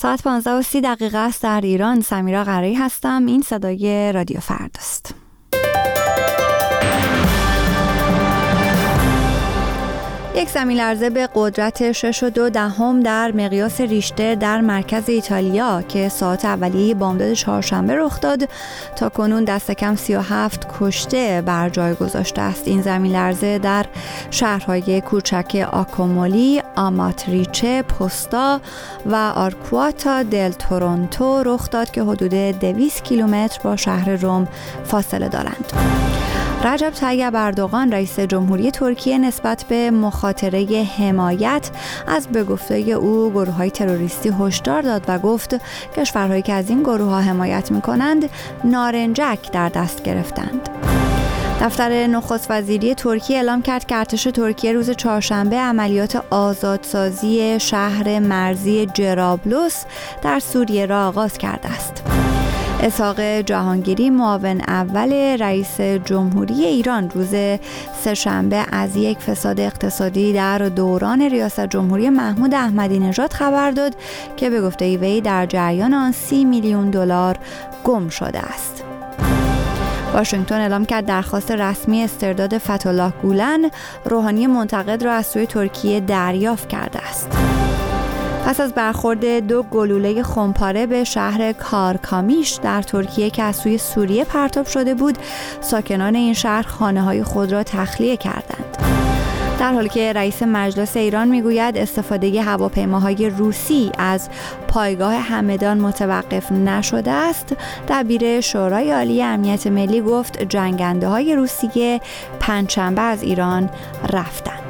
ساعت 15:30 است در ایران. سمیرا قرایی هستم. این صدای رادیو فرداست. یک زمین‌لرزه به قدرت 6.2 در مقیاس ریشتر در مرکز ایتالیا که ساعت اولیه بامداد چهارشنبه رخ داد تا کنون دست کم 37 کشته بر جای گذاشته است. این زمین‌لرزه در شهرهای کوچک آکومولی، آماتریچه، پوستا و آرکواتا دل تورنتو رخ داد که حدود 200 کیلومتر با شهر روم فاصله دارند. رجب طیب اردوغان رئیس جمهوری ترکیه نسبت به مخاطره حمایت از به گفته او گروه‌های تروریستی هشدار داد و گفت کشورهایی که از این گروه‌ها حمایت می‌کنند نارنجک در دست گرفتند. دفتر نخست وزیری ترکیه اعلام کرد که ارتش ترکیه روز چهارشنبه عملیات آزادسازی شهر مرزی جرابلس در سوریه را آغاز کرده است. اسحاق جهانگیری معاون اول رئیس جمهوری ایران روز سه‌شنبه از یک فساد اقتصادی در دوران ریاست جمهوری محمود احمدی نژاد خبر داد که به گفته وی در جریان آن 30 میلیون دلار گم شده است. واشنگتن اعلام کرد درخواست رسمی استرداد فتح‌الله گولن، روحانی منتقد را از سوی ترکیه دریافت کرده است. پس از برخورد 2 گلوله خمپاره به شهر کارکامیش در ترکیه که از سوی سوریه پرتاب شده بود، ساکنان این شهر خانه‌های خود را تخلیه کردند. در حالی که رئیس مجلس ایران میگوید استفاده هواپیماهای روسی از پایگاه همدان متوقف نشده است، دبیر شورای عالی امنیت ملی گفت جنگنده‌های روسیه پنجشنبه از ایران رفتند.